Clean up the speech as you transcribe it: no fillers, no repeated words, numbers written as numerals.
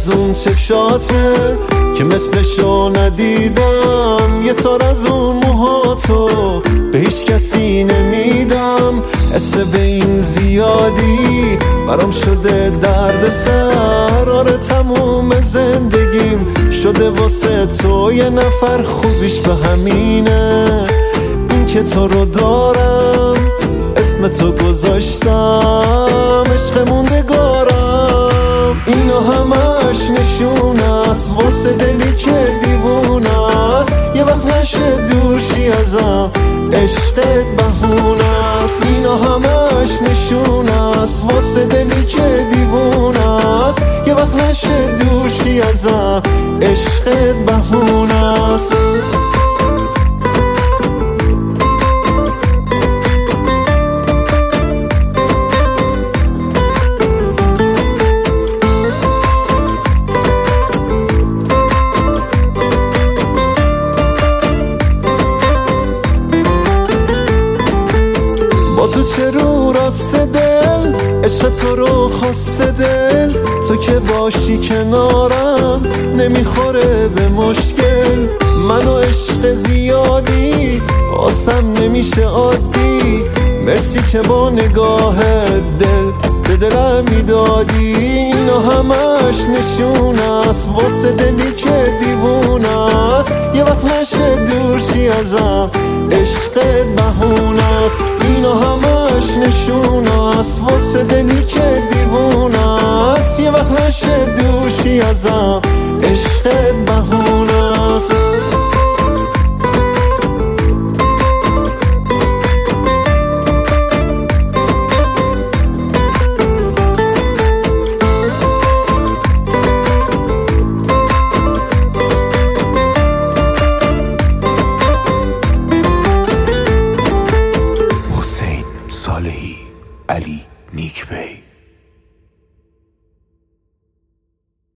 از اون چشاته که مثلشو ندیدم، یه تار از اون موهاتو به هیچ کسی نمیدم. حس به این زیادی برام شده درد سر، آره تموم زندگیم شده واسه تو یه نفر، خوبیش به همینه این که تو رو دارم، اسم تو گذاشتم عشق موندگارم. اینو همش نشونه است واسه دلی که دیوونه است، یه وقت نشه دورشی ازم عشقت بهونه است. اینو همش نشونه است واسه دلی که دیوونه است، یه وقت نشه دورشی ازم عشقت بهونه است. با تو چه رو راست دل، عشق تو رو خواست دل، تو که باشی کنارم نمیخوره به مشکل. من و عشق زیادی واسم نمیشه عادی، مرسی که با نگاه دل به دلم میدادی. اینو همش نشونه است واسه دلی که دیوونه است، یه وقت نشه دورشی ازم عشقت بهونه است. اینو همش نشونه است واسه دلی که دیوونه است، یه وقت نشه دورشی ازم عشقت بهونه است. صالحی علی نیک بی.